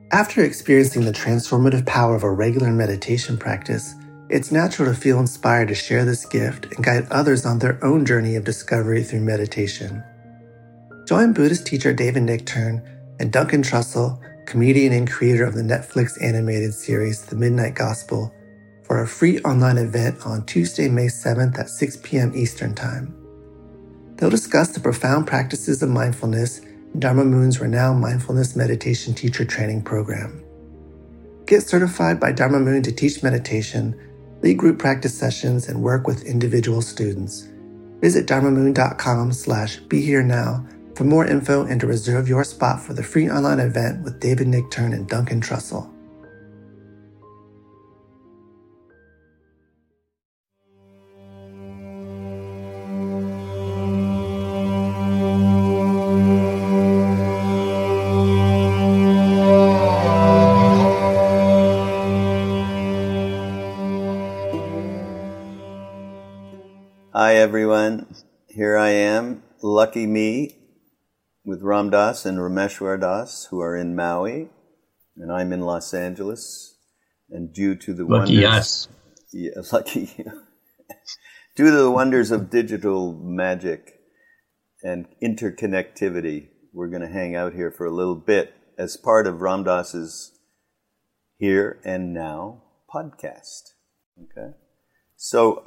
After experiencing the transformative power of a regular meditation practice, it's natural to feel inspired to share this gift and guide others on their own journey of discovery through meditation. Join Buddhist teacher David Nichtern and Duncan Trussell, comedian and creator of the Netflix animated series The Midnight Gospel, for a free online event on Tuesday, May 7th at 6 p.m. Eastern Time. They'll discuss the profound practices of mindfulness in Dharma Moon's renowned mindfulness meditation teacher training program. Get certified by Dharma Moon to teach meditation, lead group practice sessions, and work with individual students. Visit dharmamoon.com/beherenow for more info and to reserve your spot for the free online event with David Nichtern and Duncan Trussell. Hi everyone, here I am, lucky me, with Ram Dass and Rameshwar Das, who are in Maui, and I'm in Los Angeles. And due to the lucky us, lucky you, due to the wonders of digital magic and interconnectivity, we're going to hang out here for a little bit as part of Ram Dass's Here and Now podcast. Okay, so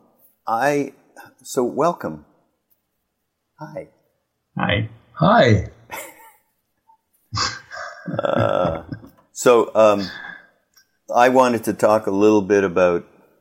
welcome. Hi. Hi. Hi. I wanted to talk a little bit about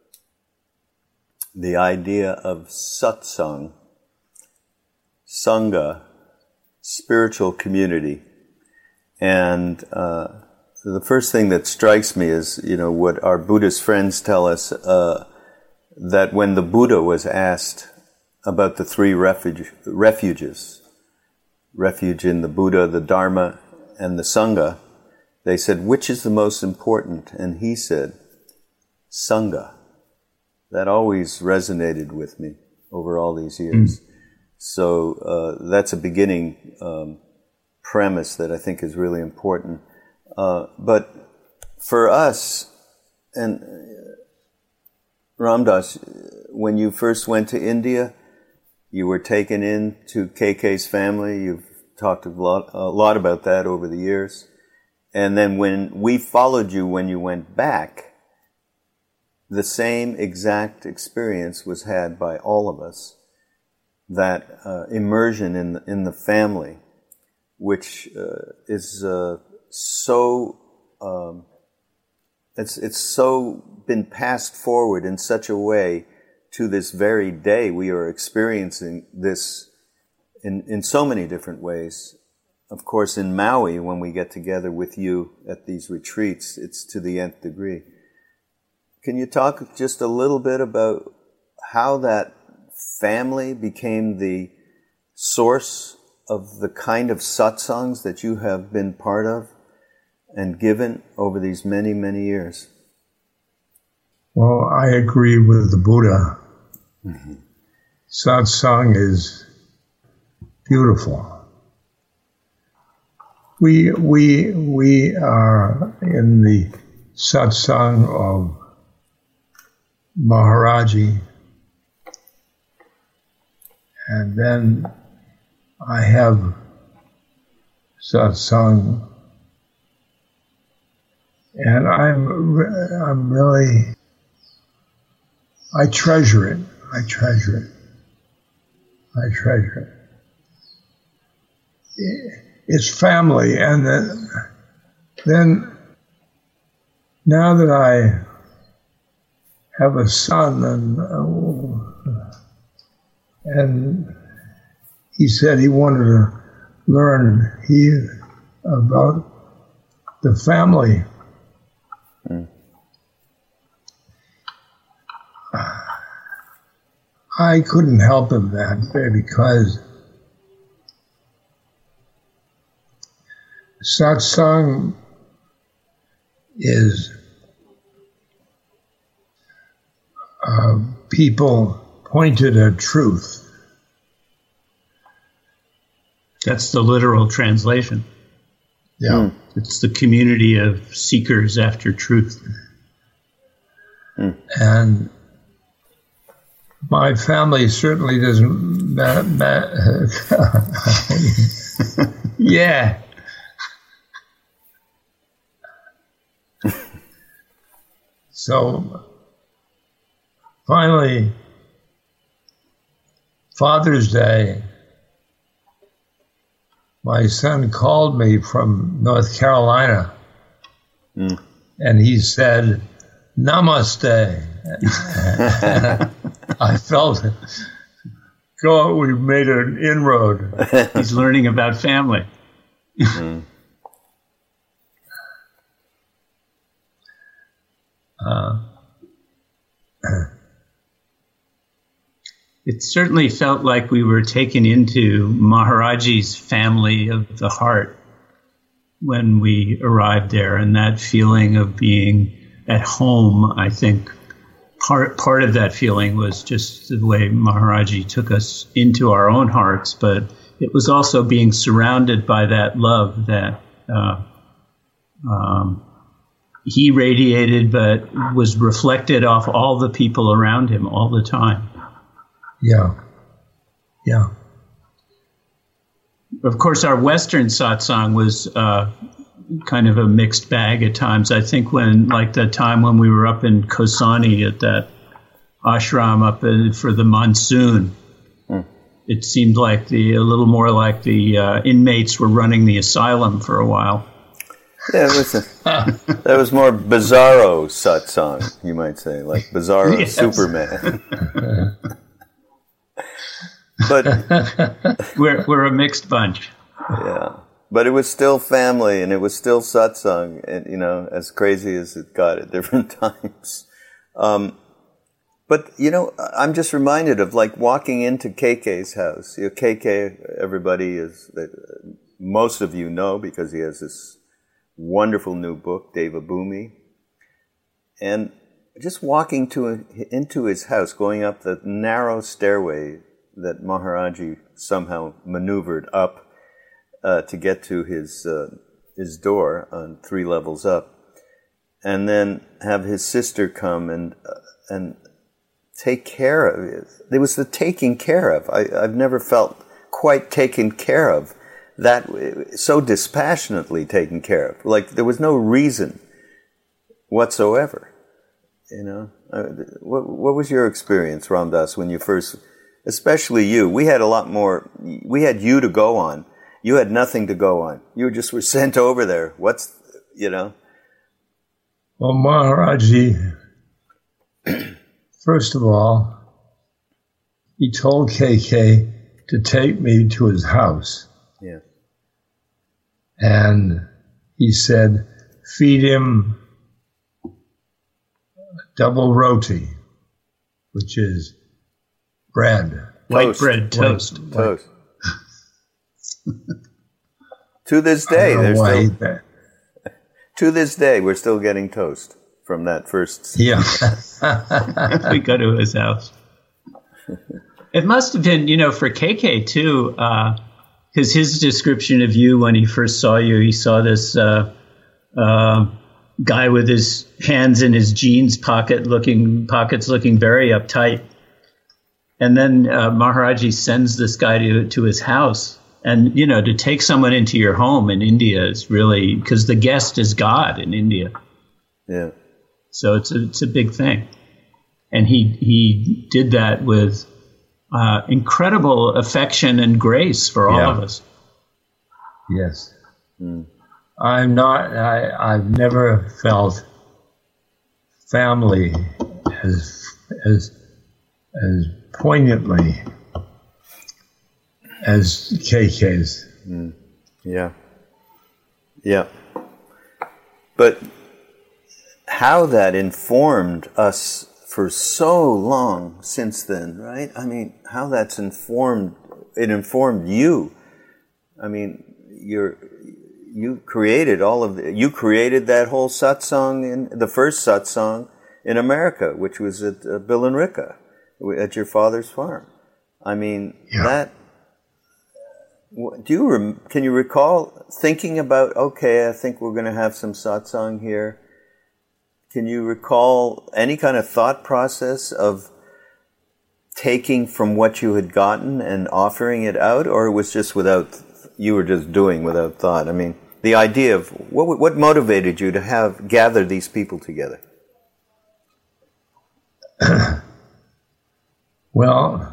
the idea of satsang, sangha, spiritual community. And the first thing that strikes me is, what our Buddhist friends tell us, that when the Buddha was asked about the three refuges, refuge in the Buddha, the Dharma, and the Sangha, they said, which is the most important? And he said, Sangha. That always resonated with me over all these years. So that's a beginning premise that I think is really important. But for us, and Ram Dass, when you first went to India, you were taken into KK's family. You've talked a lot about that over the years. And then when we followed you when you went back, the same exact experience was had by all of us. That immersion in the family, which is so it's so been passed forward in such a way to this very day. We are experiencing this in so many different ways. Of course, in Maui, when we get together with you at these retreats, it's to the nth degree. Can you talk just a little bit about how that family became the source of the kind of satsangs that you have been part of and given over these many, many years? Well, I agree with the Buddha. Satsang is beautiful. We are in the satsang of Maharaji, and then I have satsang, and I'm really, I treasure it. I treasure it. I treasure it. It's family, and then now that I have a son, and he said he wanted to learn about the family. I couldn't help him that way because satsang is people pointed at truth. That's the literal translation. Yeah. It's the community of seekers after truth. And my family certainly doesn't yeah. So finally, Father's Day, my son called me from North Carolina, and he said, "Namaste." I felt, God, we made an inroad. He's learning about family. It certainly felt like we were taken into Maharaji's family of the heart when we arrived there, and that feeling of being at home, I think part of that feeling was just the way Maharaji took us into our own hearts, but it was also being surrounded by that love that he radiated, but was reflected off all the people around him all the time. Yeah. Yeah. Of course, our Western satsang was kind of a mixed bag at times. I think when, like the time when we were up in Kosani at that ashram up for the monsoon, it seemed like a little more like the inmates were running the asylum for a while. Yeah, that was more bizarro satsang, you might say, like bizarro Yes. Superman. But we're a mixed bunch. yeah, but it was still family, and it was still satsang, and as crazy as it got at different times. But I'm just reminded of like walking into KK's house. KK, everybody most of you know because he has this wonderful new book, Deva Bhumi, and just walking into his house, going up the narrow stairway that Maharaji somehow maneuvered up to get to his door on 3 levels up, and then have his sister come and take care of it. There was the taking care of. I've never felt quite taken care of, that so dispassionately taken care of. Like there was no reason whatsoever. What was your experience, Ram Dass, when you first? Especially you. We had a lot more. We had you to go on. You had nothing to go on. You just were sent over there. Well, Maharaji, first of all, he told KK to take me to his house. Yeah. And he said, feed him double roti, which is bread. White bread toast. Toast. To this day, to this day, we're still getting toast from that first. Yeah. We go to his house. It must have been, for KK too, because his description of you when he first saw you, he saw this guy with his hands in his jeans pockets looking very uptight. And then Maharaji sends this guy to his house. And, to take someone into your home in India is really, because the guest is God in India. Yeah. So it's a big thing. And he did that with incredible affection and grace for all of us. Yes. I've never felt family as poignantly as KK's. Yeah. Yeah. But how that informed us for so long since then, right? I mean, how that's informed you. I mean, you created that whole satsang, the first satsang in America, which was at Bill and Ricka, at your father's farm. I mean, Can you recall thinking about, okay, I think we're going to have some satsang here? Can you recall any kind of thought process of taking from what you had gotten and offering it out, or it was just you were just doing without thought? I mean, the idea of what motivated you to gather these people together? Well,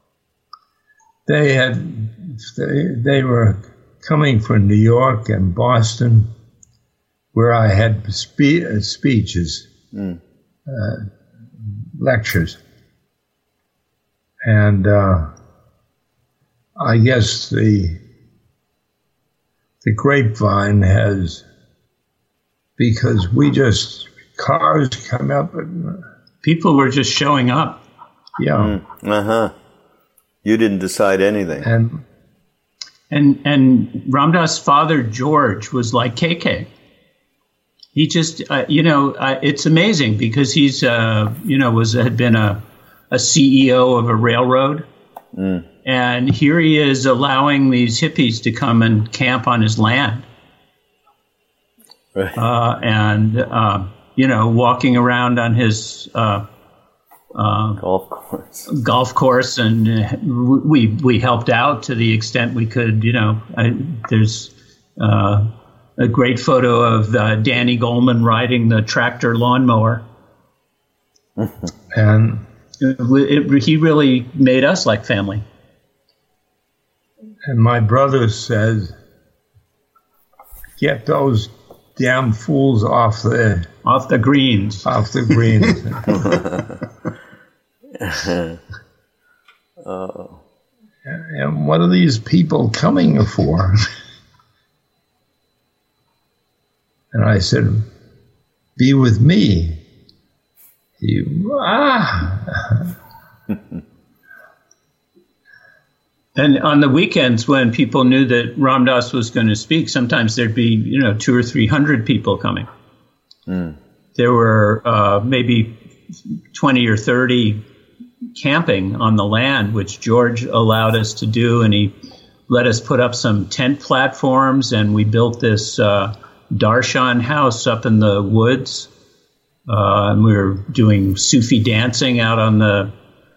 they were coming from New York and Boston, where I had speeches, lectures. And I guess the grapevine has, because cars come up and people were just showing up. Yeah. You didn't decide anything. And Ramdas' father, George, was like KK. He just, it's amazing because he's, had been a CEO of a railroad. And here he is allowing these hippies to come and camp on his land. Right. Walking around on his golf course, and we helped out to the extent we could. There's a great photo of Danny Goleman riding the tractor lawnmower, and he really made us like family. And my brother says, "Get those damn fools off the greens." Off the greens. And what are these people coming for? And I said, "Be with me." And on the weekends, when people knew that Ramdas was going to speak, sometimes there'd be 200 or 300 people coming. There were maybe 20 or 30 camping on the land, which George allowed us to do, and he let us put up some tent platforms, and we built this darshan house up in the woods. And we were doing Sufi dancing out on the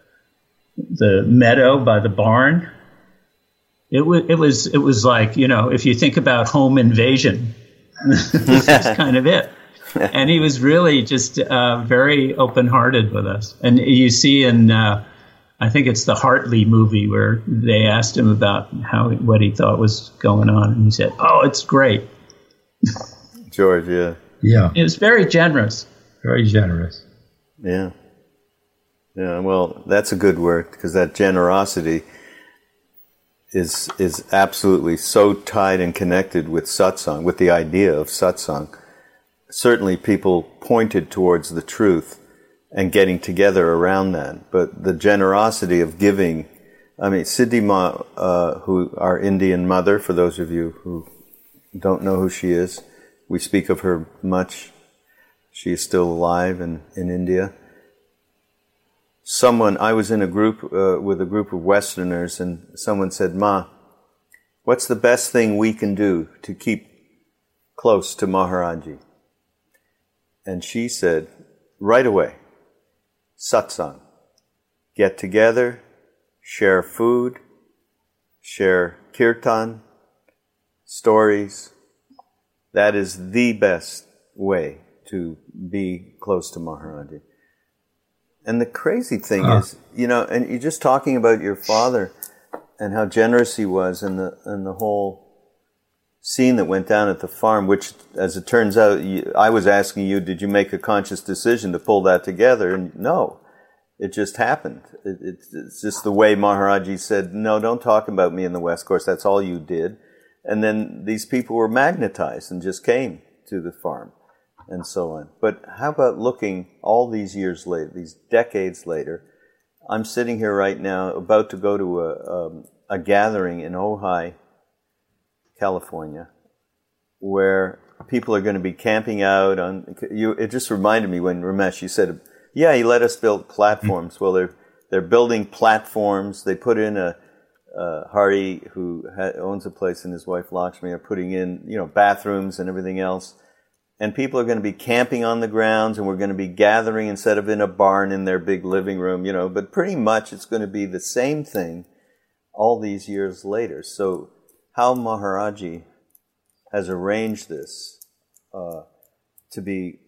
meadow by the barn. It was like, if you think about home invasion, this is kind of it. And he was really just very open-hearted with us. And you see in, I think it's the Hartley movie, where they asked him about what he thought was going on, and he said, "Oh, it's great." George, yeah. Yeah. It was very generous. Very generous. Yeah. Yeah, well, that's a good word, because that generosity is absolutely so tied and connected with satsang, with the idea of satsang. Certainly people pointed towards the truth and getting together around that. But the generosity of giving, Siddhi Ma, who our Indian mother, for those of you who don't know who she is, we speak of her much. She is still alive in India. I was in a group with a group of Westerners, and someone said, "Ma, what's the best thing we can do to keep close to Maharaji?" And she said, right away, satsang. Get together, share food, share kirtan, stories. That is the best way to be close to Maharaji. And the crazy thing is, and you're just talking about your father and how generous he was, and the whole scene that went down at the farm, which, as it turns out, I was asking you, did you make a conscious decision to pull that together? And no, it just happened. It's just the way Maharaji said, "No, don't talk about me in the West Course, that's all you did." And then these people were magnetized and just came to the farm, and so on. But how about looking all these years later, these decades later? I'm sitting here right now about to go to a gathering in Ojai, California, where people are going to be camping out on. It just reminded me when Ramesh, you said, "Yeah, he let us build platforms." Well, they're building platforms. They put in Hardy, who owns a place, and his wife Lakshmi are putting in, bathrooms and everything else. And people are going to be camping on the grounds, and we're going to be gathering instead of in a barn in their big living room, But pretty much it's going to be the same thing all these years later. So how Maharaji has arranged this to be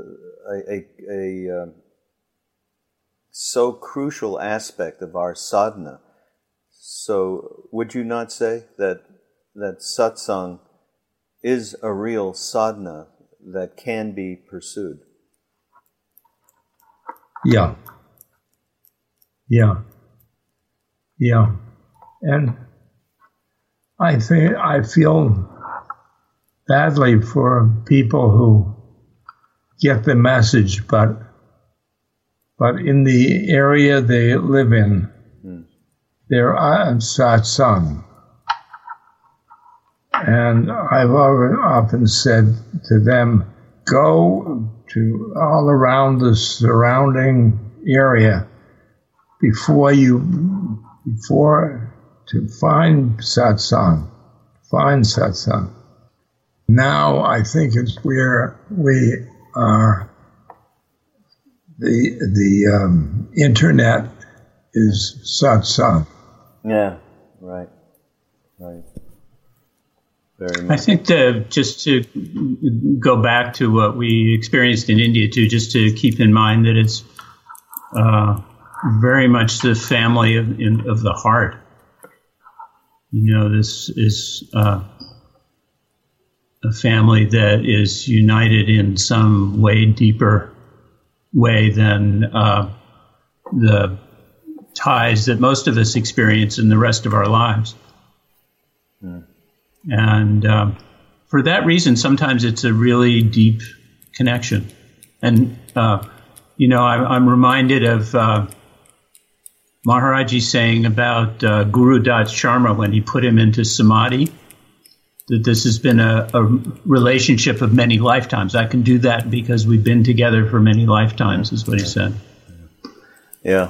a so crucial aspect of our sadhana. So would you not say that satsang is a real sadhana that can be pursued? Yeah. And I feel badly for people who get the message, but in the area they live in, there are satsang. And I've often said to them, go to all around the surrounding area before to find satsang. Find satsang. Now I think it's where we are. The internet is satsang. Yeah, right. Very much. I think just to go back to what we experienced in India too, just to keep in mind that it's very much the family of the heart. This is a family that is united in some way deeper way than the ties that most of us experience in the rest of our lives. And for that reason, sometimes it's a really deep connection. And, I'm reminded of Maharaji saying about Guru Dutt Sharma when he put him into samadhi, that this has been a relationship of many lifetimes. I can do that because we've been together for many lifetimes, is what he said. Yeah.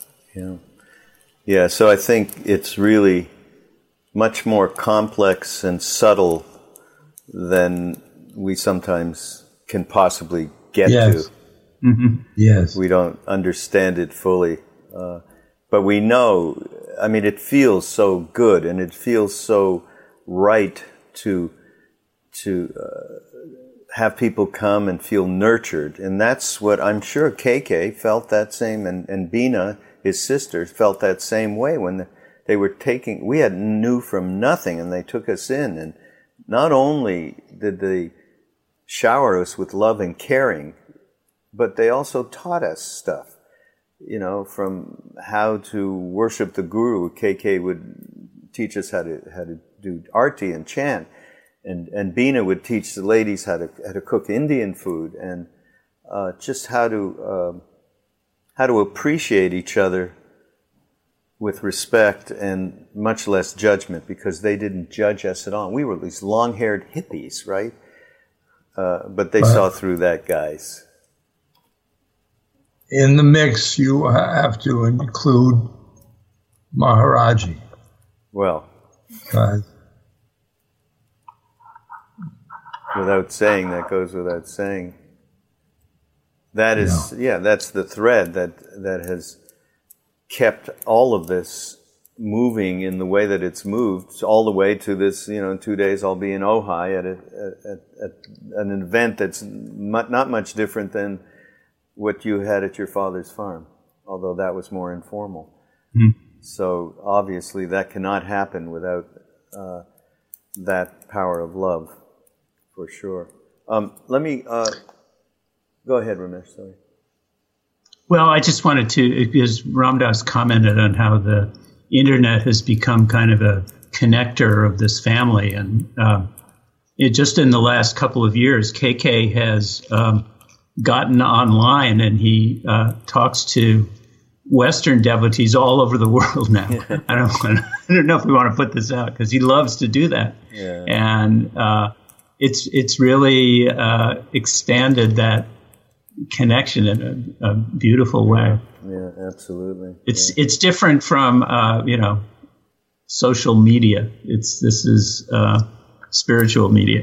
So I think it's really much more complex and subtle than we sometimes can possibly get to. Mm-hmm. Yes. We don't understand it fully. But we know, it feels so good and it feels so right to have people come and feel nurtured. And that's what I'm sure KK felt that same, and Bina, his sister, felt that same way when they were we knew from nothing, and they took us in. And not only did they shower us with love and caring, but they also taught us stuff, from how to worship the Guru. KK would teach us how to do arti and chant, and Bina would teach the ladies how to cook Indian food, and just how to appreciate each other with respect and much less judgment, because they didn't judge us at all. We were these long-haired hippies, right? But they saw through that, guys. In the mix, you have to include Maharaji. Well, without saying, that goes without saying. That is, that's the thread that has kept all of this moving in the way that it's moved, all the way to this, in 2 days I'll be in Ojai at an event that's not much different than what you had at your father's farm, although that was more informal. Mm-hmm. So obviously that cannot happen without that power of love, for sure. Let me go ahead, Ramesh. Sorry. Well, I just wanted to, because Ramdas commented on how the internet has become kind of a connector of this family, and it just in the last couple of years, KK has gotten online, and he talks to Western devotees all over the world now. I don't know if we want to put this out, because he loves to do that, and it's really expanded that connection in a beautiful way. Yeah, absolutely. It's different from social media. This is spiritual media.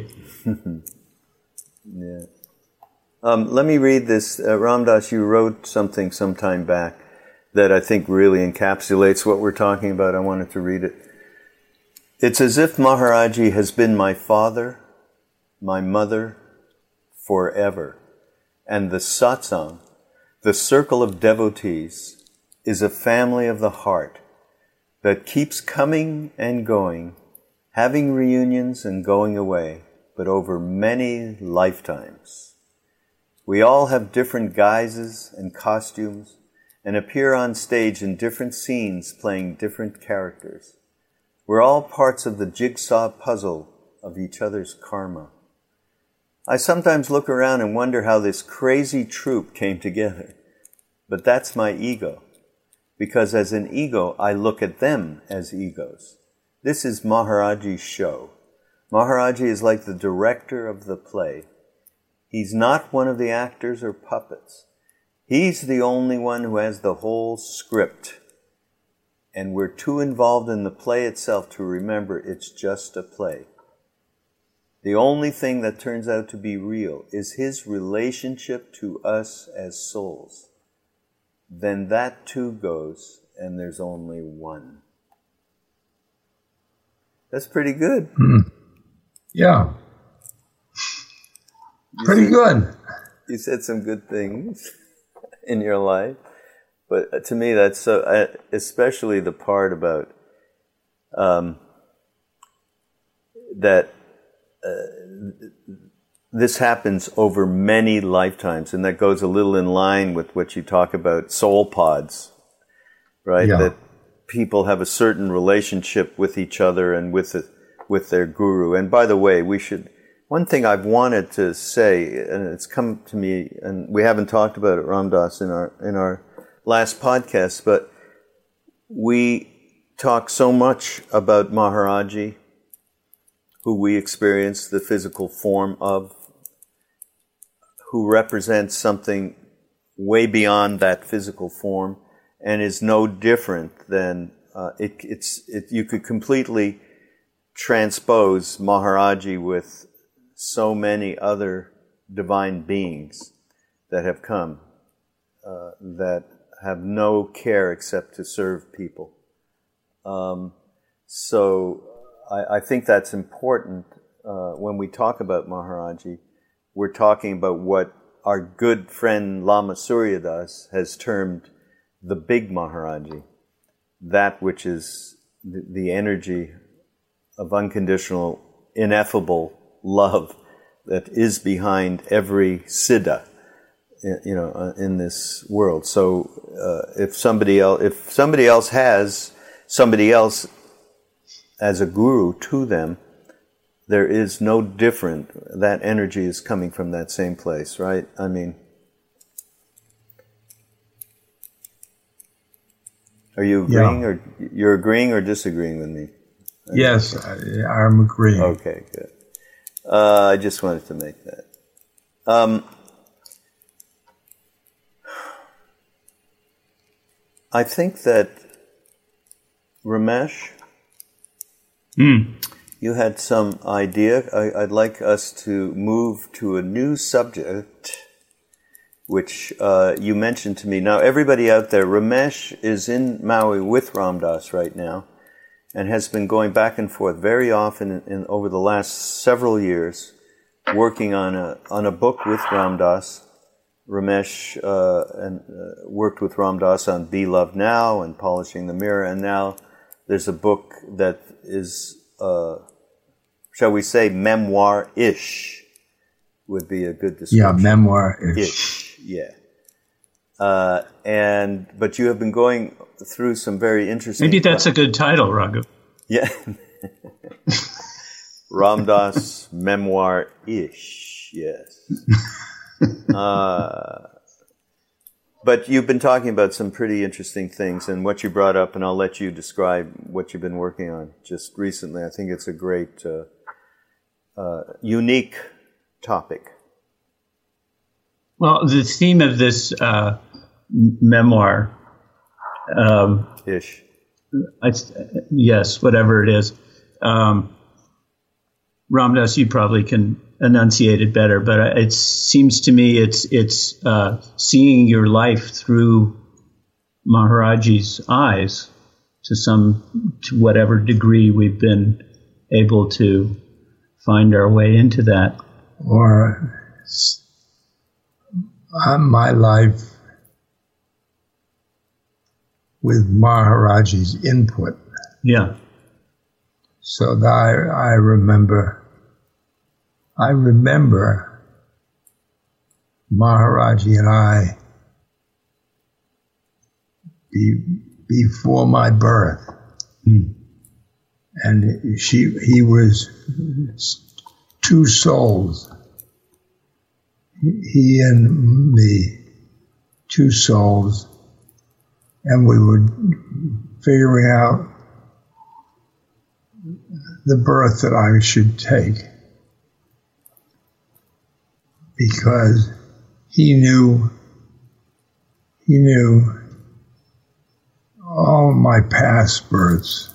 Yeah. Let me read this. Ram Dass, you wrote something some time back that I think really encapsulates what we're talking about. I wanted to read it. It's as if Maharaji has been my father, my mother, forever. And the satsang, the circle of devotees, is a family of the heart that keeps coming and going, having reunions and going away, but over many lifetimes. We all have different guises and costumes and appear on stage in different scenes playing different characters. We're all parts of the jigsaw puzzle of each other's karma. I sometimes look around and wonder how this crazy troupe came together. But that's my ego. Because as an ego, I look at them as egos. This is Maharaji's show. Maharaji is like the director of the play. He's not one of the actors or puppets. He's the only one who has the whole script. And we're too involved in the play itself to remember it's just a play. The only thing that turns out to be real is his relationship to us as souls. Then that too goes, and there's only one. That's pretty good. Yeah. Pretty good. You said some good things in your life. But to me, that's so, especially the part about that this happens over many lifetimes, and that goes a little in line with what you talk about soul pods, right? Yeah. That people have a certain relationship with each other and with their guru. And by the way, one thing I've wanted to say, and it's come to me, and we haven't talked about it, Ram Dass, in our last podcast, but we talk so much about Maharaji, who we experience the physical form of, who represents something way beyond that physical form and is no different than, you could completely transpose Maharaji with so many other divine beings that have come, that have no care except to serve people. So I think that's important. When we talk about Maharaji, we're talking about what our good friend Lama Suryadas has termed the big Maharaji, that which is the energy of unconditional, ineffable love that is behind every siddha, in this world. So if somebody else has somebody else as a guru to them, there is no different. That energy is coming from that same place, right? I mean, are you agreeing, or you're agreeing or disagreeing with me? Yes, I'm agreeing. Okay, good. I just wanted to make that. I think that Ramesh, you had some idea. I'd like us to move to a new subject, which you mentioned to me. Now, everybody out there, Ramesh is in Maui with Ram Dass right now, and has been going back and forth very often over the last several years, working on a book with Ram Dass. Ramesh worked with Ram Dass on Be Loved Now and Polishing the Mirror, and now there's a book that is, shall we say, memoir-ish would be a good description. Yeah, memoir-ish. Yeah. But you have been going through some very interesting... Maybe that's a good title, Raghu. Yeah. Ram Dass memoir-ish, yes. But you've been talking about some pretty interesting things, and what you brought up, and I'll let you describe what you've been working on just recently. I think it's a great, unique topic. Well, the theme of this memoir Ish. yes, whatever it is. Ramdas, you probably can enunciate it better, but it seems to me it's seeing your life through Maharaji's eyes to whatever degree we've been able to find our way into that. Or my life with Maharaji's input. Yeah. So that I remember Maharaji and I before my birth. And he was two souls. He and me, two souls. And we were figuring out the birth that I should take, because he knew all my past births.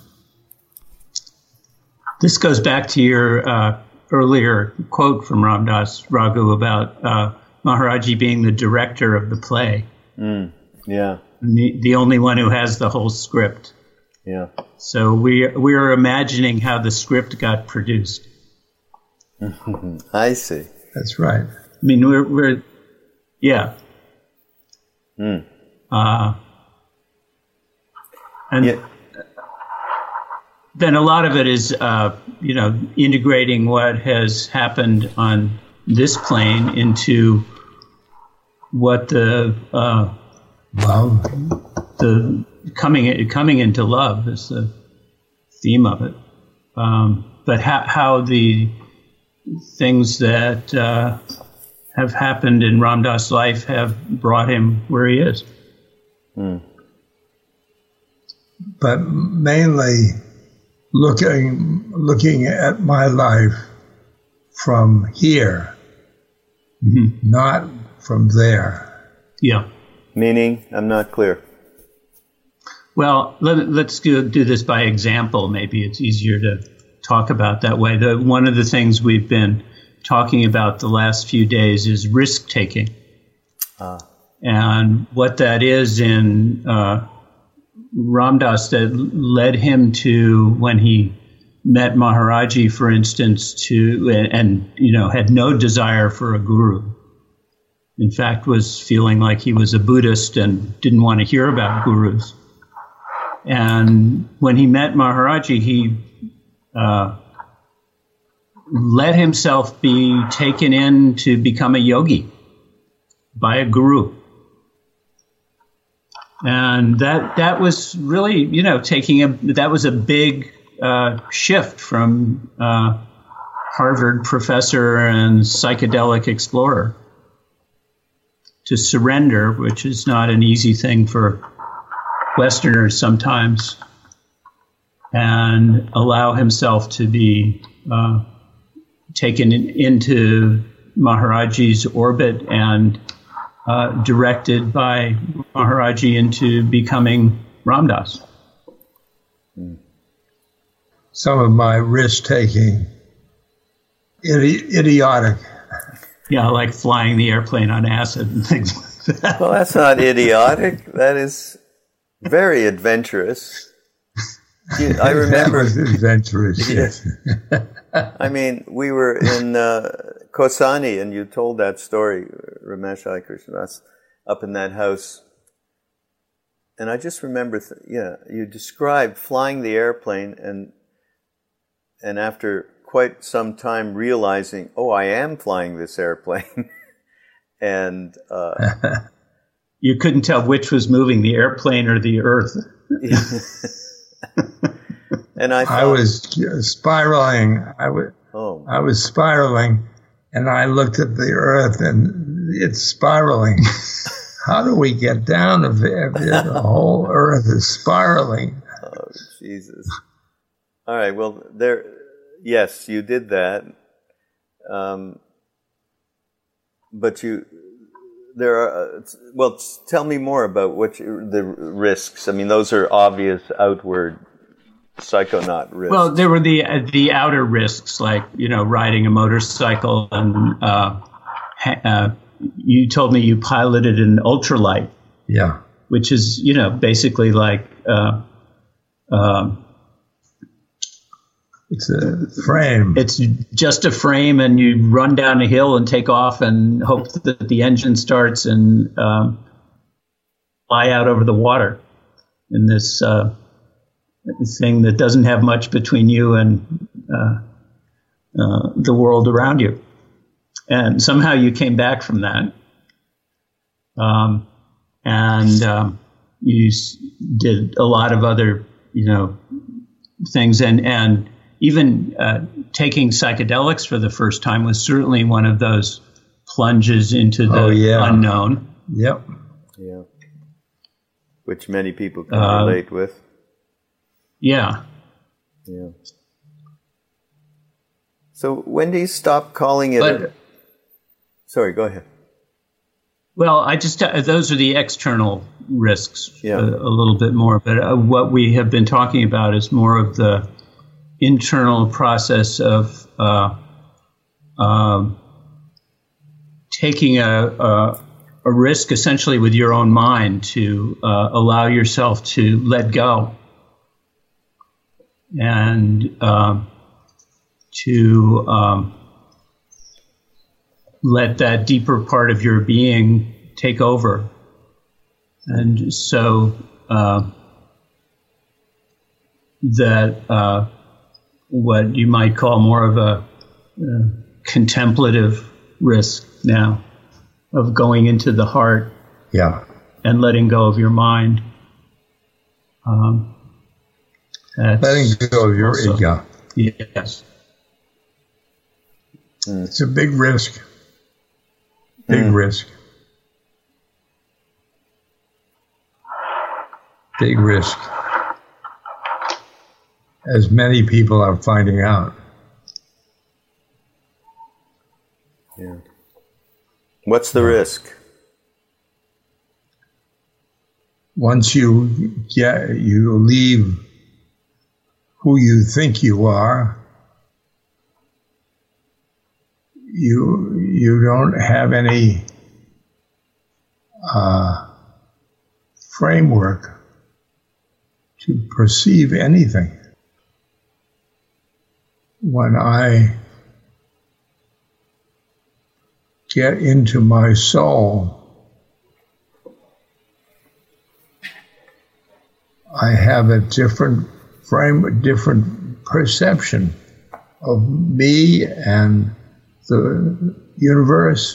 This goes back to your earlier quote from Ramdas Raghu about Maharaji being the director of the play. Yeah. The only one who has the whole script. Yeah. So we are imagining how the script got produced. I see. That's right. I mean, we're yeah. And Yeah. then a lot of it is, integrating what has happened on this plane into what the coming into love is the theme of it. But how the things that have happened in Ramdas' life have brought him where he is. But mainly looking at my life from here, not from there. Yeah. Meaning, I'm not clear. Well, let's do this by example. Maybe it's easier to talk about that way. One of the things we've been talking about the last few days is risk-taking. And what that is in Ramdas that led him to, when he met Maharaji, for instance, and had no desire for a guru. In fact, was feeling like he was a Buddhist and didn't want to hear about gurus. And when he met Maharaji, he let himself be taken in to become a yogi by a guru. And that was really, that was a big shift from Harvard professor and psychedelic explorer to surrender, which is not an easy thing for Westerners sometimes, and allow himself to be taken into Maharaji's orbit and directed by Maharaji into becoming Ramdas. Some of my risk-taking, idiotic. Yeah, like flying the airplane on acid and things like that. Well, that's not idiotic. That is very adventurous. I remember. That was adventurous, yes. I mean, we were in Kosani, and you told that story, Ramesh I. Krishnas, up in that house. And I just remember, you described flying the airplane, and after quite some time realizing, I am flying this airplane. And you couldn't tell which was moving, the airplane or the earth. And I was spiraling. I was spiraling, and I looked at the earth, and it's spiraling. How do we get down if the whole earth is spiraling? Oh, Jesus. All right, well, yes, you did that. But there are, well, tell me more about the risks. I mean, those are obvious outward psychonaut risks. Well, there were the outer risks, like, riding a motorcycle, and you told me you piloted an ultralight. Yeah. Which is, basically like it's a frame. It's just a frame, and you run down a hill and take off and hope that the engine starts and fly out over the water in this thing that doesn't have much between you and the world around you. And somehow you came back from that. And you did a lot of other, things, and even taking psychedelics for the first time was certainly one of those plunges into the unknown. Yep. Yeah. Which many people can relate with. Yeah. Yeah. So when do you stop calling it? Sorry, go ahead. Well, I just those are the external risks, a little bit more. But what we have been talking about is more of the internal process of taking a risk, essentially, with your own mind to allow yourself to let go and to let that deeper part of your being take over. And so that what you might call more of a contemplative risk now of going into the heart and letting go of your mind. Letting go of your ego. Yes. It's a big risk. Big risk. Big risk. As many people are finding out. Yeah. What's the risk? Once you leave who you think you are, you don't have any framework to perceive anything. When I get into my soul, I have a different different perception of me and the universe,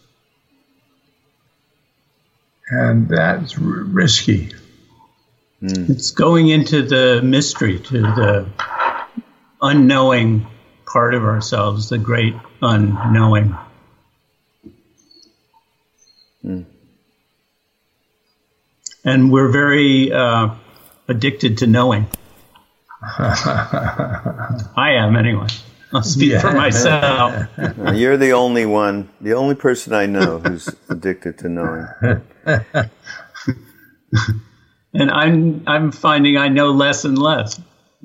and that's risky. It's going into the mystery, to the unknowing part of ourselves, the great unknowing. And we're very addicted to knowing. I am, anyway. I'll speak for myself. You're the only one, the only person I know who's addicted to knowing. And I'm finding I know less and less.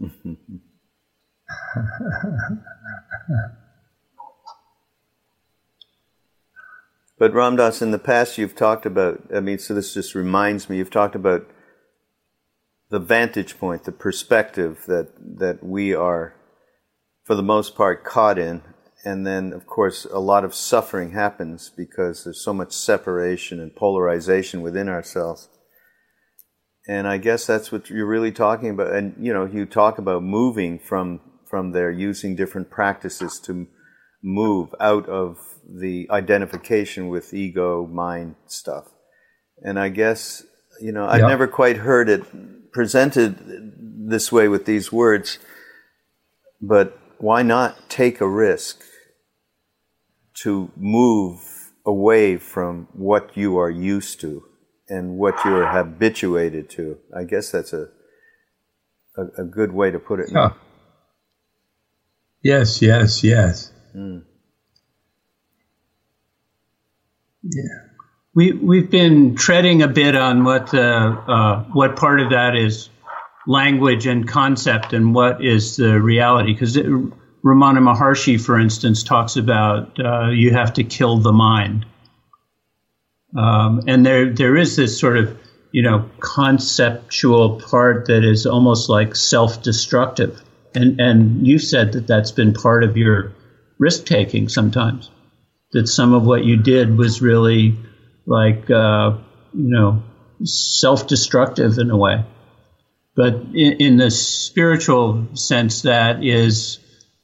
But Ram Dass, in the past you've talked about, so this just reminds me, you've talked about the vantage point, the perspective that we are, for the most part, caught in. And then, of course, a lot of suffering happens because there's so much separation and polarization within ourselves. And I guess that's what you're really talking about. And, you talk about moving from there, using different practices to move out of the identification with ego, mind stuff. And I guess, I've never quite heard it presented this way with these words, but why not take a risk to move away from what you are used to and what you're habituated to? I guess that's a good way to put it. Yeah. Yes. Yeah. We've been treading a bit on what part of that is language and concept and what is the reality. Because Ramana Maharshi, for instance, talks about you have to kill the mind. And there is this sort of, conceptual part that is almost like self-destructive. And you've said that that's been part of your risk-taking sometimes, that some of what you did was really like, self-destructive in a way. But in the spiritual sense, that is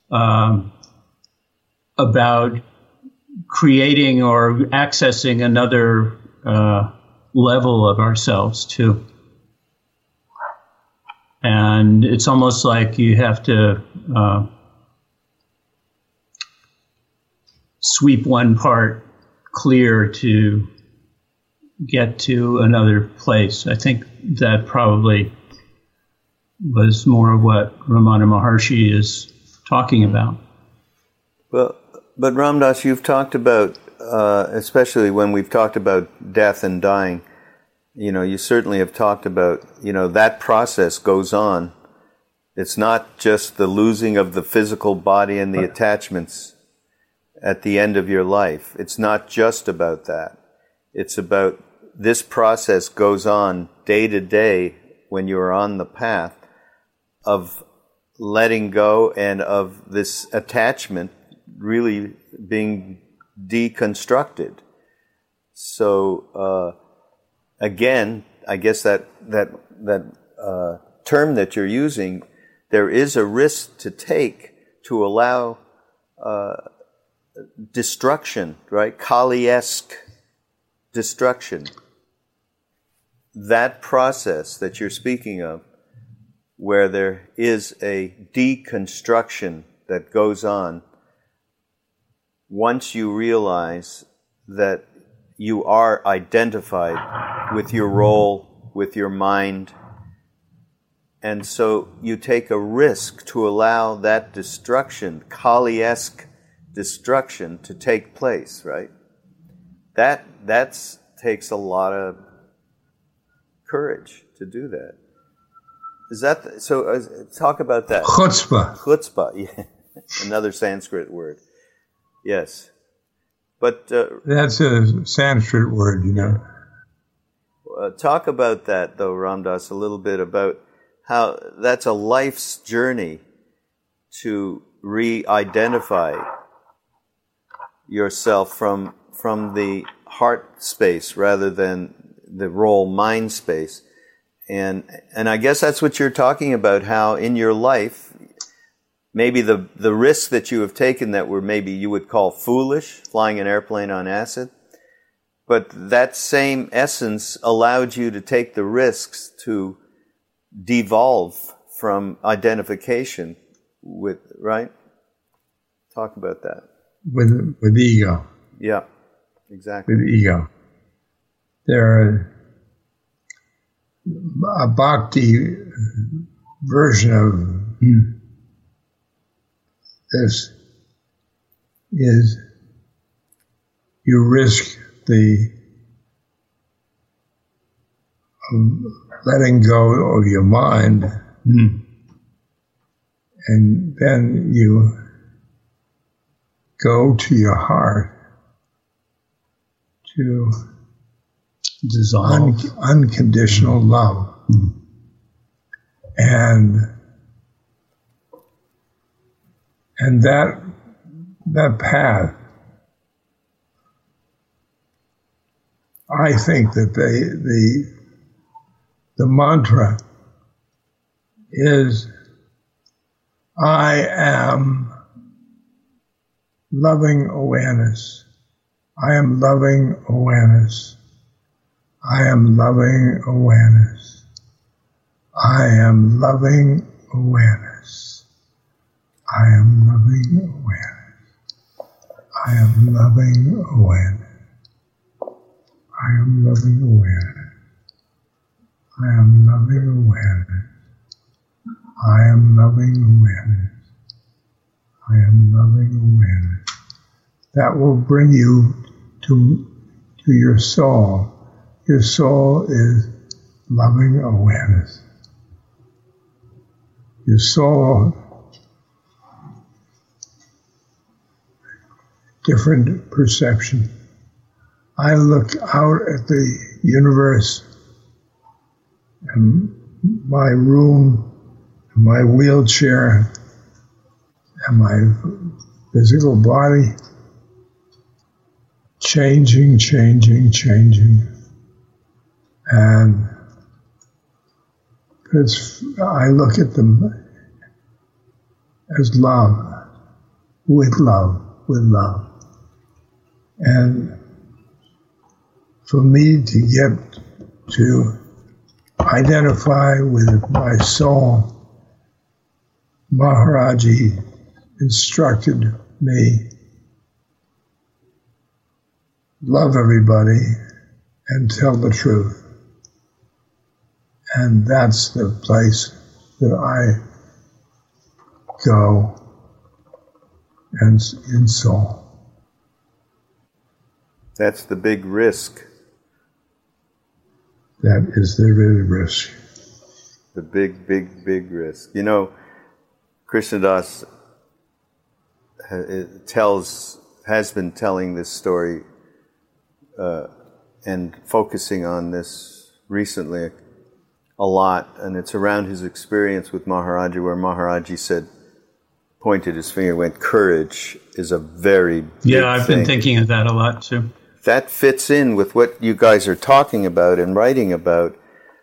about creating or accessing another level of ourselves too. And it's almost like you have to sweep one part clear to get to another place. I think that probably was more of what Ramana Maharshi is talking about. Well, but Ram Dass, you've talked about, especially when we've talked about death and dying, you certainly have talked about, that process goes on. It's not just the losing of the physical body and the attachments at the end of your life. It's not just about that. It's about this process goes on day to day when you're on the path of letting go and of this attachment really being deconstructed. So, again, I guess that term that you're using, there is a risk to take to allow destruction, right? Kali-esque destruction. That process that you're speaking of, where there is a deconstruction that goes on, once you realize that you are identified with your role, with your mind, and so you take a risk to allow that destruction, Kali-esque destruction, to take place, right? That takes a lot of courage to do that. Is that so? Talk about that. Chutzpah. Chutzpah, yeah. Another Sanskrit word. Yes, but that's a Sanskrit word, Talk about that, though, Ram Dass, a little bit about how that's a life's journey to re-identify yourself from the heart space rather than the role mind space. And I guess that's what you're talking about, how in your life, maybe the risks that you have taken that were maybe you would call foolish, flying an airplane on acid, but that same essence allowed you to take the risks to devolve from identification with, right? Talk about that. With ego. Yeah, exactly. With ego. There are a bhakti version of this is you risk the letting go of your mind, and then you go to your heart to dissolve unconditional love. And that path, I think that the mantra is, I am loving awareness. I am loving awareness. I am loving awareness. I am loving awareness. I am loving awareness. I am loving awareness. I am loving awareness. I am loving awareness. I am loving awareness. I am loving awareness. That will bring you to your soul. Your soul is loving awareness. Your soul, different perception. I look out at the universe and my room, and my wheelchair, and my physical body changing. And I look at them as love, with love. And for me to get to identify with my soul, Maharaji instructed me, love everybody and tell the truth. And that's the place that I go and in soul. That's the big risk. That is the real risk. The big risk. You know, Krishnadas has been telling this story and focusing on this recently a lot, and it's around his experience with Maharaji, where Maharaji pointed his finger, went, courage is a very big thing. I've been thinking of that a lot too. That fits in with what you guys are talking about and writing about.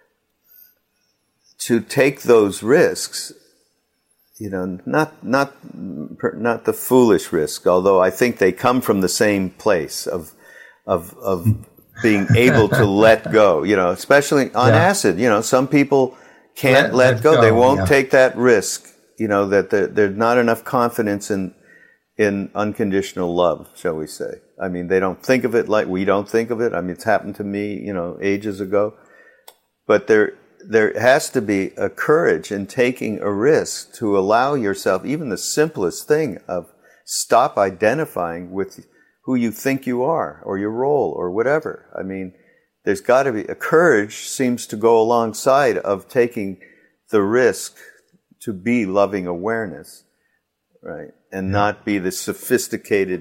To take those risks, you know, not the foolish risk, although I think they come from the same place of being able to let go, you know, especially on acid. You know, some people can't let go. They won't take that risk, you know, that there's not enough confidence in unconditional love, shall we say. I mean, they don't think of it like we don't think of it. I mean, it's happened to me, you know, ages ago. But there has to be a courage in taking a risk to allow yourself, even the simplest thing of stop identifying with who you think you are, or your role, or whatever. I mean, there's got to be a courage seems to go alongside of taking the risk to be loving awareness, right? And not be the sophisticated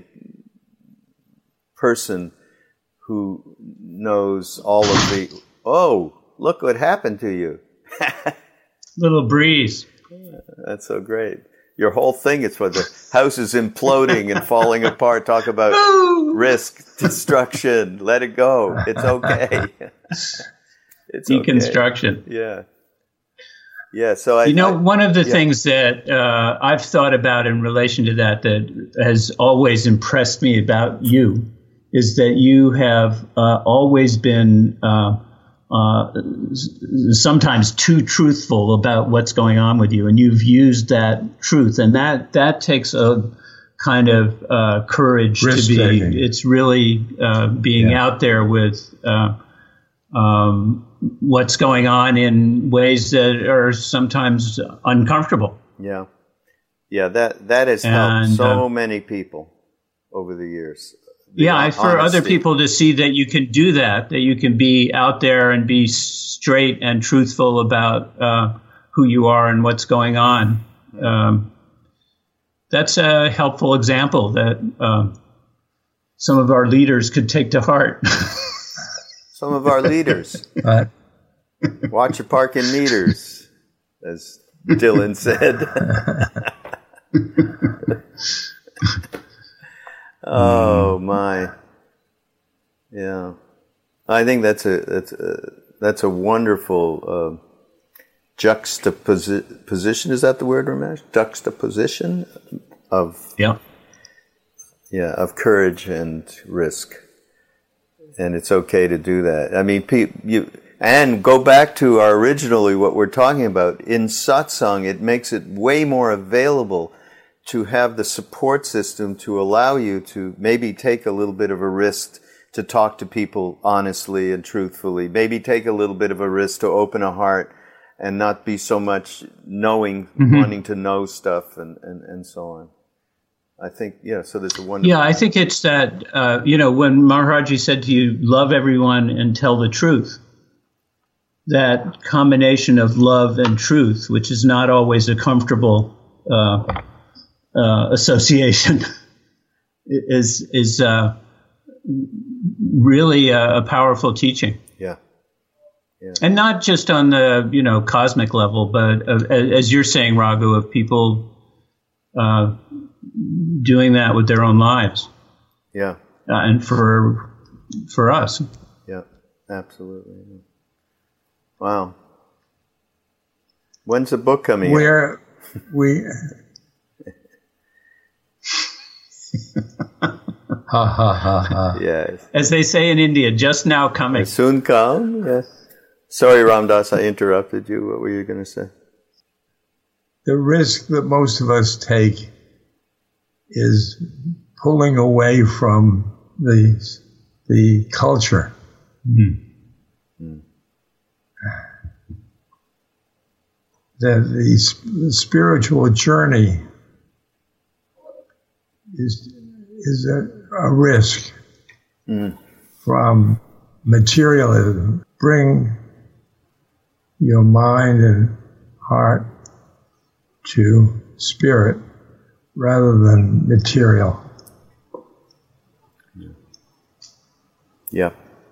person who knows all of the, oh, look what happened to you. Little breeze. That's so great. Your whole thing is for the house is imploding and falling apart. Talk about risk, destruction. Let it go. It's okay. It's deconstruction. Okay. Yeah. So one of the things that I've thought about in relation to that has always impressed me about you is that you have always been sometimes too truthful about what's going on with you, and you've used that truth, and that takes a kind of courage to be. It's really being out there with what's going on in ways that are sometimes uncomfortable. Yeah. That has helped so many people over the years. For other people to see that you can do that you can be out there and be straight and truthful about who you are and what's going on. That's a helpful example that some of our leaders could take to heart. Some of our leaders. Watch your parking meters, as Dylan said. Oh my, yeah. I think that's a wonderful juxtaposition. Is that the word, Ramesh? Juxtaposition of of courage and risk, and it's okay to do that. I mean, and go back to originally what we're talking about in satsang. It makes it way more available to have the support system to allow you to maybe take a little bit of a risk to talk to people honestly and truthfully, maybe take a little bit of a risk to open a heart and not be so much wanting to know stuff and so on. I think, so there's a wonderful... Yeah, I think it's that, when Maharaji said to you, love everyone and tell the truth, that combination of love and truth, which is not always a comfortable association, is really a powerful teaching. Yeah. Yeah. And not just on the, cosmic level, but as you're saying, Raghu, of people doing that with their own lives. Yeah. And for us. Yeah, absolutely. Wow. When's the book coming out? Ha ha ha ha. Yes. As they say in India, just now coming. Soon come, yes. Sorry, Ramdas, I interrupted you. What were you going to say? The risk that most of us take is pulling away from the culture. Mm. Mm. The spiritual journey is a risk from materialism. Bring your mind and heart to spirit rather than material. Yeah.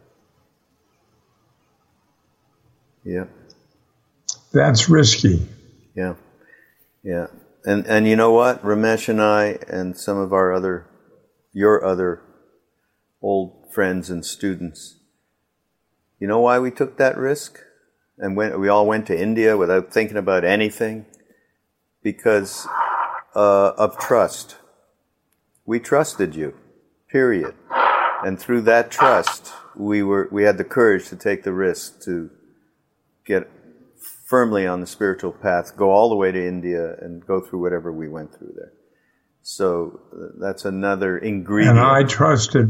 Yeah. That's risky. Yeah. Yeah. And you know what? Ramesh and I and some of your other old friends and students, you know why we took that risk? And we all went to India without thinking about anything? Because of trust. We trusted you, period. And through that trust, we had the courage to take the risk to get firmly on the spiritual path, go all the way to India and go through whatever we went through there. So that's another ingredient. And I trusted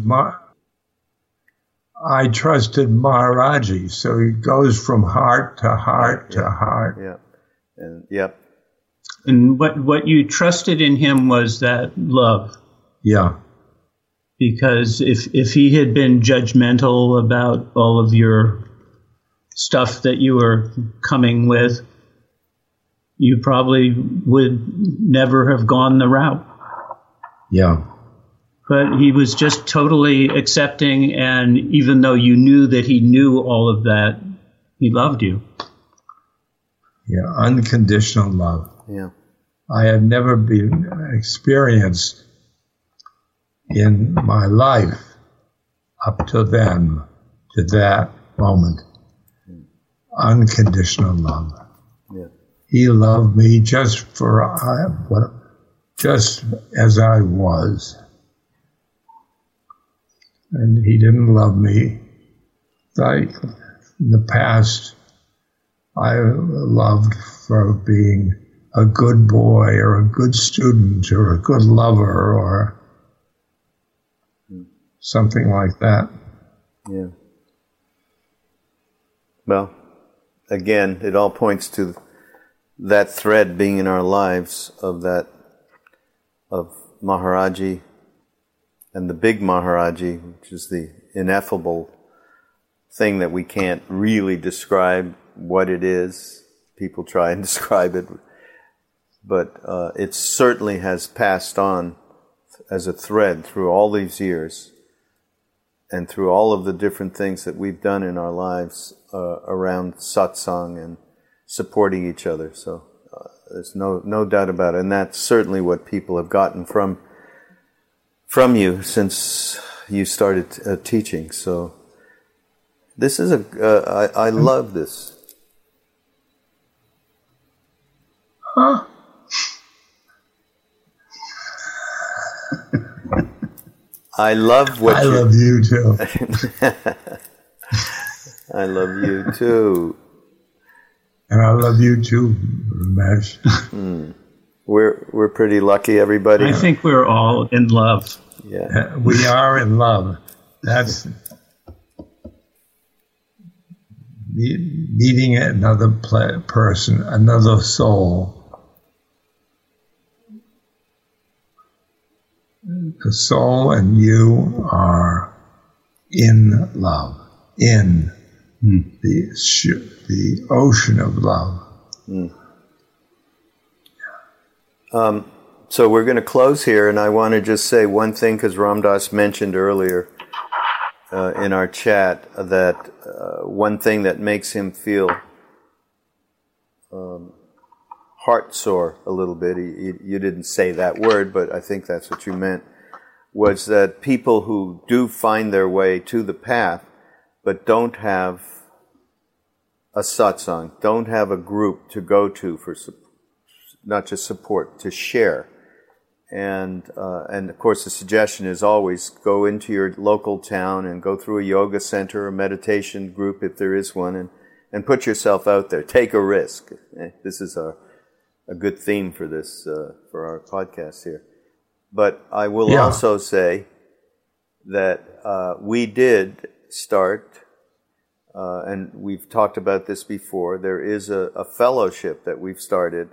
Maharaji, so he goes from heart to heart to heart. Yeah. And yep. And what you trusted in him was that love. Yeah. Because if he had been judgmental about all of your stuff that you were coming with, you probably would never have gone the route. Yeah. But he was just totally accepting, and even though you knew that he knew all of that, he loved you. Yeah, unconditional love. Yeah. I had never been experienced in my life up to then, to that moment. Unconditional love. Yeah. He loved me just as I was. And he didn't love me like in the past I loved for being a good boy or a good student or a good lover or something like that. Yeah. Well, again, it all points to that thread being in our lives of Maharaji and the big Maharaji, which is the ineffable thing that we can't really describe what it is. People try and describe it, but it certainly has passed on as a thread through all these years and through all of the different things that we've done in our lives around satsang and supporting each other. So there's no doubt about it. And that's certainly what people have gotten from you since you started teaching. So this is I love this. Huh? I love what I love you too. I love you too. And I love you too, Ramesh. We're pretty lucky, everybody. I think we're all in love. Yeah, we are in love. That's meeting another person, another soul. the soul and you are in love, in the ocean of love. So we're going to close here, and I want to just say one thing, because Ram Dass mentioned earlier in our chat that one thing that makes him feel heart sore a little bit, you didn't say that word, but I think that's what you meant, was that people who do find their way to the path but don't have a satsang, don't have a group to go to for not just support, to share. And of course the suggestion is always go into your local town and go through a yoga center or meditation group if there is one, and put yourself out there. Take a risk. This is a good theme for this, for our podcast here. But I will also say that we did start, and we've talked about this before, there is a fellowship that we've started.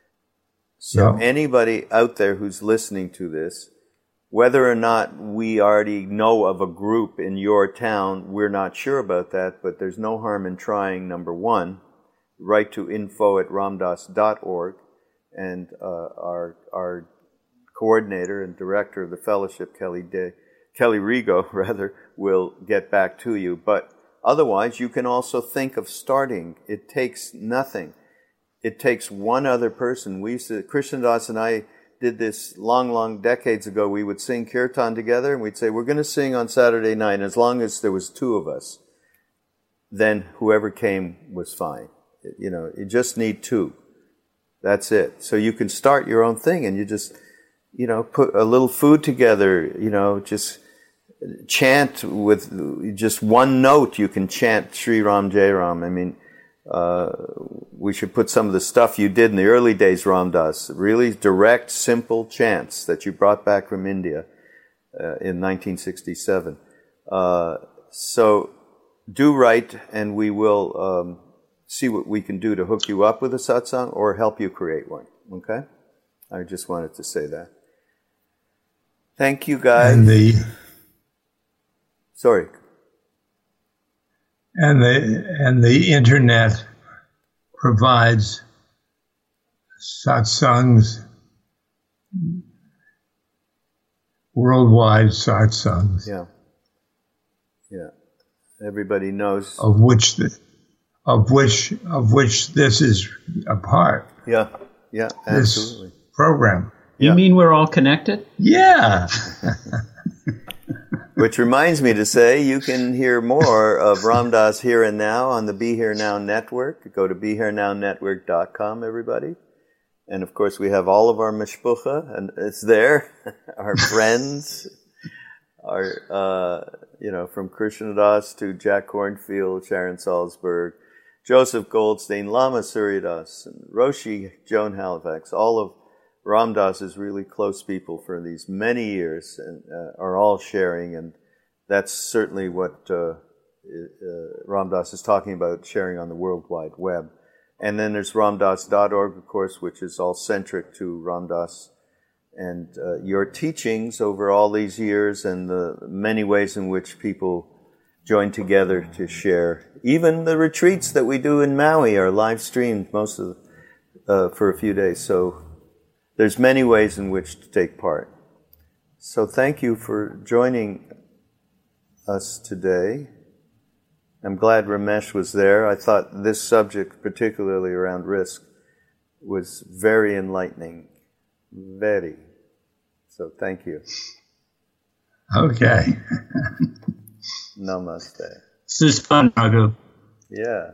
So anybody out there who's listening to this, whether or not we already know of a group in your town, we're not sure about that, but there's no harm in trying. Number one, write to info@ramdass.org, and our coordinator and director of the fellowship, Kelly Rigo, will get back to you. But otherwise, you can also think of starting. It takes nothing. It takes one other person. Krishna Das and I did this long decades ago. We would sing kirtan together, and we'd say, we're going to sing on Saturday night, and as long as there was two of us, then whoever came was fine. You just need two. That's it. So you can start your own thing, and you just, put a little food together, just chant with just one note. You can chant Sri Ram Jai Ram. I mean, we should put some of the stuff you did in the early days, Ram Dass, really direct, simple chants that you brought back from India in 1967. So do write, and we will see what we can do to hook you up with a satsang or help you create one. Okay? I just wanted to say that. Thank you, guys. Sorry. And the internet provides satsangs, worldwide satsangs. Yeah. Everybody knows of which this is a part. Yeah, absolutely. This program. You mean we're all connected? Yeah. Which reminds me to say you can hear more of Ram Dass Here and Now on the Be Here Now Network. Go to BeHereNowNetwork.com, everybody. And of course we have all of our mishpucha, and it's there. Our friends, from Krishna Das to Jack Cornfield, Sharon Salzberg, Joseph Goldstein, Lama Suryadas, and Roshi Joan Halifax, all of Ram Dass's really close people for these many years, and are all sharing, and that's certainly what Ram Dass is talking about, sharing on the World Wide Web. And then there's ramdass.org, of course, which is all centric to Ram Dass and your teachings over all these years, and the many ways in which people join together to share. Even the retreats that we do in Maui are live streamed most of for a few days. So there's many ways in which to take part. So thank you for joining us today. I'm glad Ramesh was there. I thought this subject, particularly around risk, was very enlightening. Very. So thank you. Okay. Namaste. This is fun, Raghu. Yeah.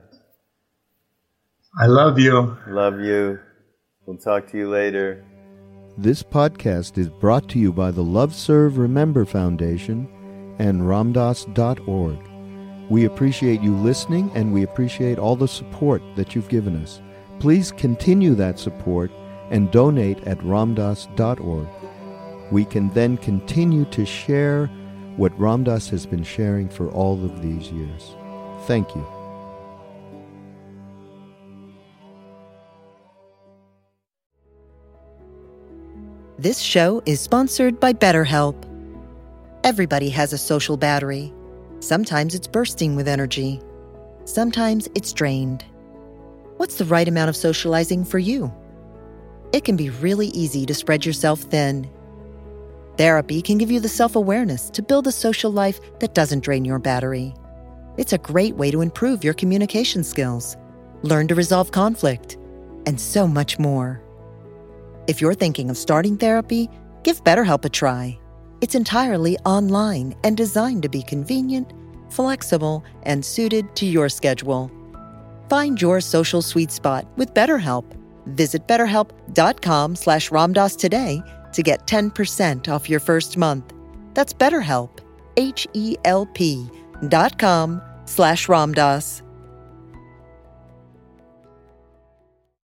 I love you. Love you. We'll talk to you later. This podcast is brought to you by the Love Serve Remember Foundation and ramdass.org. We appreciate you listening, and we appreciate all the support that you've given us. Please continue that support and donate at ramdass.org. We can then continue to share what Ram Dass has been sharing for all of these years. Thank you. This show is sponsored by BetterHelp. Everybody has a social battery. Sometimes it's bursting with energy. Sometimes it's drained. What's the right amount of socializing for you? It can be really easy to spread yourself thin. Therapy can give you the self-awareness to build a social life that doesn't drain your battery. It's a great way to improve your communication skills, learn to resolve conflict, and so much more. If you're thinking of starting therapy, give BetterHelp a try. It's entirely online and designed to be convenient, flexible, and suited to your schedule. Find your social sweet spot with BetterHelp. Visit BetterHelp.com/Ramdas today to get 10% off your first month. That's BetterHelp, HELP.com/Ramdas.